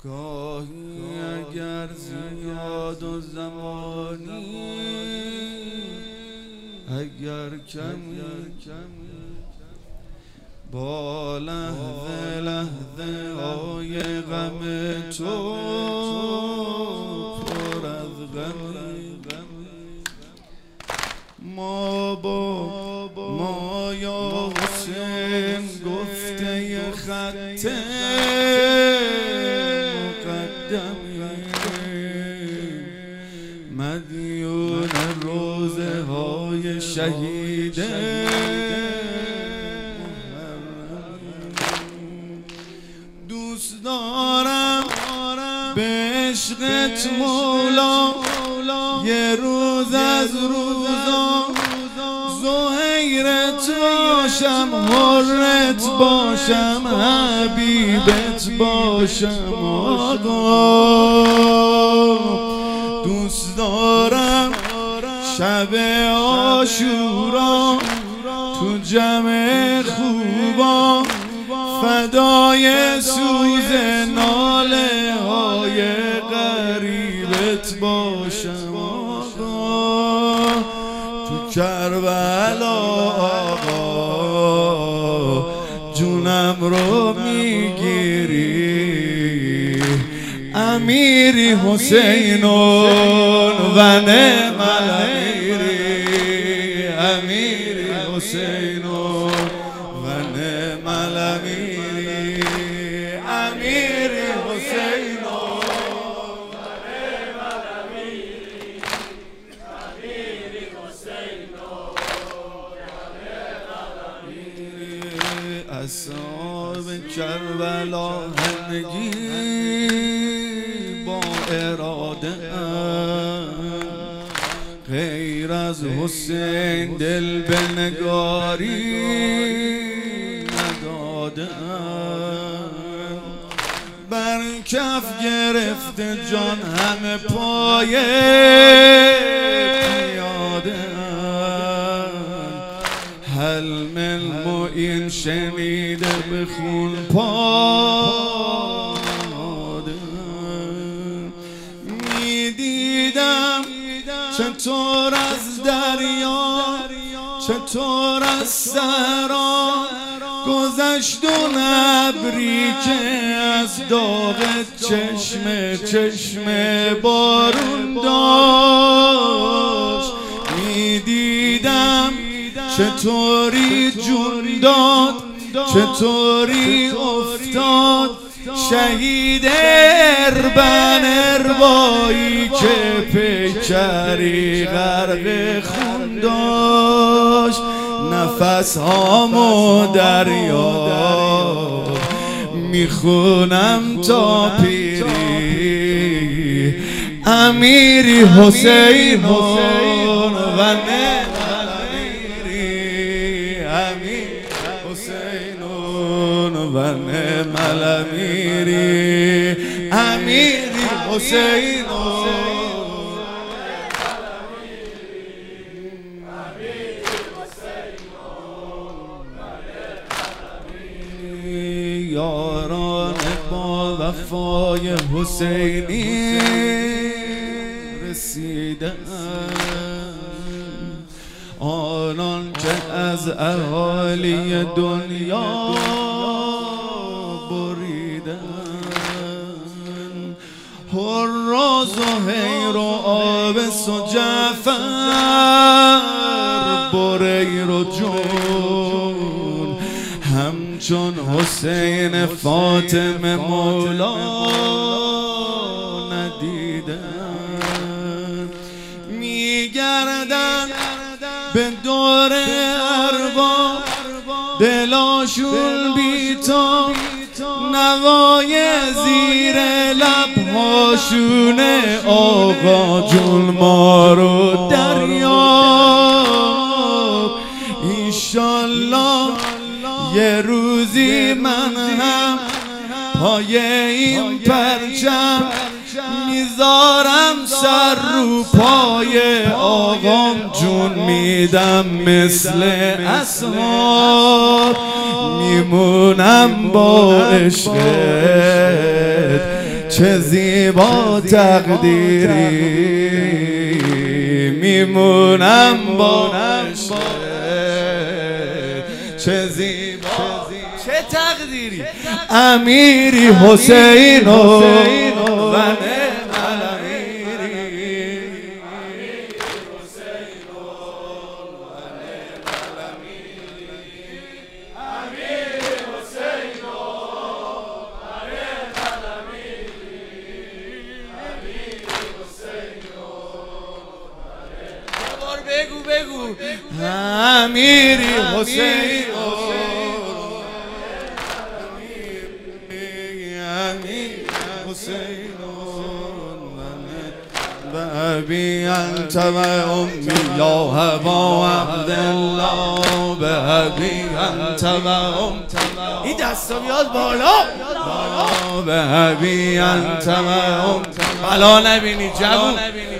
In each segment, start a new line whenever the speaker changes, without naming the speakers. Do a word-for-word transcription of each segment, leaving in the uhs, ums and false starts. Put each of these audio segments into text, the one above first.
گاهی اگر زیاد و زمانی اگر کمی با لحظه لحظه های غم تو پر از غمی ما با ما یا حسین گفته خط مدیون روزه های شهیده دوست دارم به عشقت مولا یه روز از روزا زهیرت باشم حرت باشم حبیبت باشم آقا دوست دارم شب عاشورا تو جمع خوبا فدای سوز ناله های غریبت باشم آقا تو کربلا آقا جونم رو میگیری امیری حسینون و نعم الامیری امیری حسینون و نعم الامیری امیری حسینون و نعم الامیری امیری حسینون و نعم الامیری اصحاب کربلا همگی اراده غیر از حسین دل به نگاری نداده بر کف گرفته جان همه پایه پیاده حل من معین شنیده به خون پا چطور از دریا چطور از صحرا گذشت و ابری که از داغ چشم چشم بارون داشت میدیدم چطوری جون داد چطوری افتاد شهید اربن اربایی که پیکری غرق خون داشت نفس هامو دریا میخونم تا پیری امیری حسینون و نعم الامیری امیر حسینون و نعم الامیری امیری حسینون یاران با وفای حسینی رسیدن آنان که از اهالی دنیا بریدن حراز و حیر و آبس و جعفر بریر و جون همچون حسین فاطمه مولا ندیدن میگردن به دور ارباب دلاشون بیتا نوای زیر لبهاشونه آقا جون ما رو دریاب ایشالله یه روزی من هم پای این پرچم میذارم سر رو پای آقام جون میدم مثل اصحاب میمونم با عشقت چه زیبا تقدیری میمونم باش، چه زیبا چه تقدیری امیری حسین و بگو بگو امیری حسین امیر حسین بابی انت و امی یا ابا عبدالله بابی انت و ام این دستا بیاد بالا بابی انت و ام بلا نبینی جوون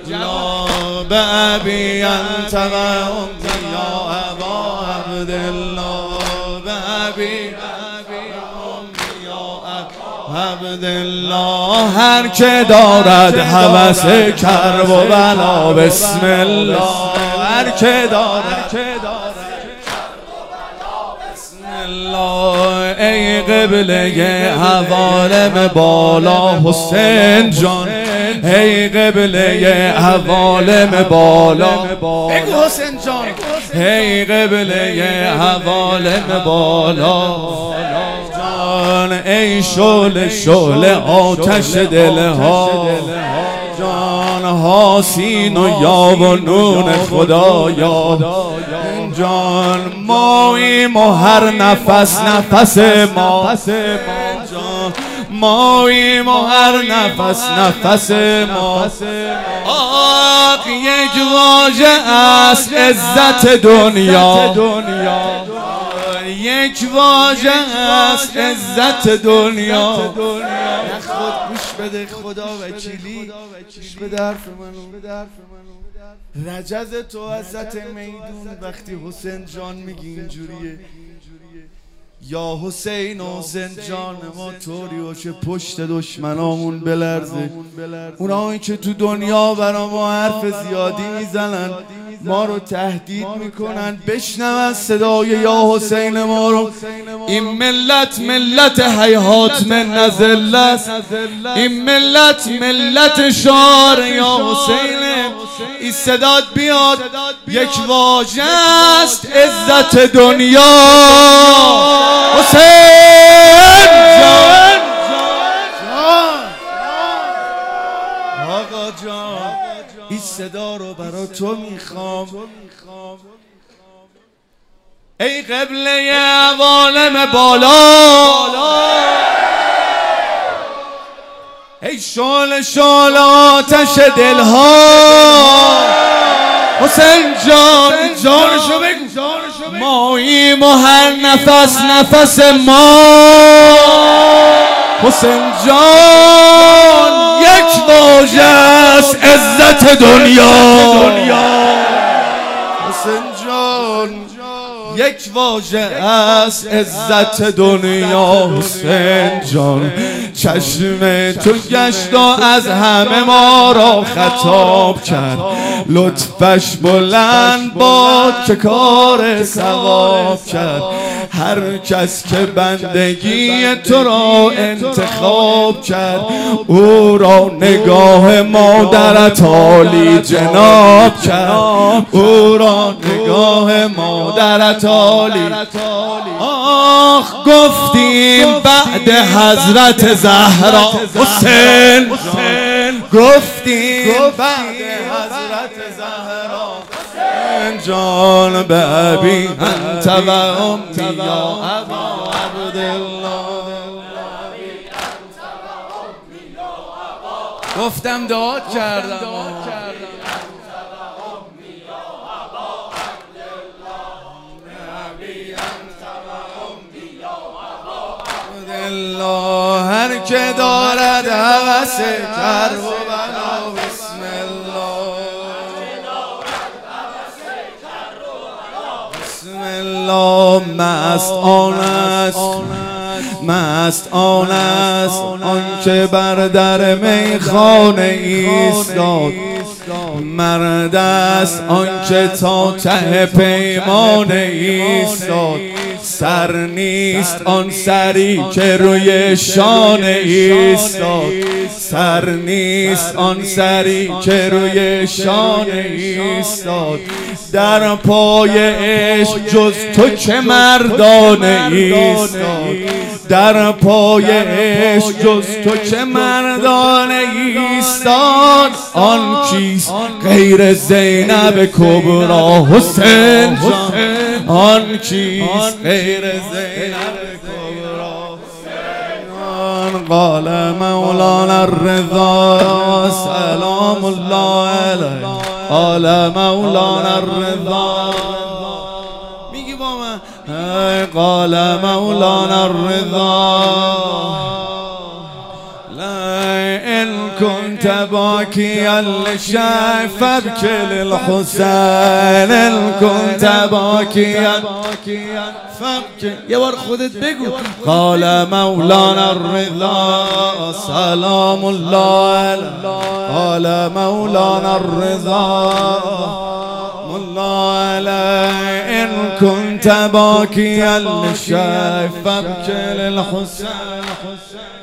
بابی انت و ام یا ابا عبدالله بابی عبدالله هر که دارد هوس کرب و بلا بسم الله هر که دارد بسم الله ای قبله حوالم بالا حسین جان ای قبله حوالم بالا بگو حسین جان ای قبله حوالم بالا ای شعله شعله آتش دلها جان حاسین و یا و نون خدایا جان ماییم و هر نفس نفس ما جان ماییم و هر نفس نفس ما آق یک واژه است عزت دنیا یک واژه است عزت دنیا خود گوش بده خدا وکیلی گوش بده حرف منو رجز تو عزت میدون وقتی حسین جان میگی اینجوریه یا حسین حسین جان ما طوری باشه پشت دشمنامون بلرزه اونایی که تو دنیا برا ما حرف زیادی میزنن ما رو تهدید میکنن بشنون صدای یا حسین ما رو این ملت ملت حیات من نزلت این ملت ملت شعار یا حسین این صدات بیاد یک واژه است عزت دنیا حسین جان آقا جان این صدا رو برا تو میخوام ای قبله عوالم بالا ای شعله شعله آتش دلها حسین جان جانشو بگو ماییم و هر نفس نفس ما حسین جان یک واژه است عزت دنیا حسین جان یک واژه است عزت دنیا حسین جان چشم تو گشت و از همه ما را خطاب کرد لطفش بلند باد که کار ثواب کرد هر کس که بندگی تو را انتخاب کرد او را نگاه مادرت عالی جناب کرد او را نگاه مادرت عالی آخ گفتیم بعد حضرت زهرا حسین گفتیم بعد حضرت زهرا جان به ابی انت و امی یا ابا عبدالله گفتم دعا کردم هر که دارد هوس کرب و بلا بسم الله بسم الله مست آن است مست آن است آن که بر در میخانه ایستاد، مرد است آن که تا ته پیمانه ایستاد، سر نیست آن سری که روی شانه ایستاد، سر نیست آن سری که روی شانه ایستاد، در پای عشق جز تو که مردانه ایستاد، در پای عشق جز تو که مردانه ایستاد، آن کیست غیر زینب کبرا حسین جان، آن کیست غیر زینب کبرا حسین جان. قال مولانا الرضا سلام الله علیه، قال مولانا الرضا، میگی با من قال مولانا الرضا إن كنت باكيا للشيخ فابكي للحسين، إن كنت باكيا فابكي يا ور خودت بگو. قال مولانا الرضا سلام الله عليه، قال مولانا الرضا الله عليه، إن كنت باكيا للشيخ فابكي للحسين.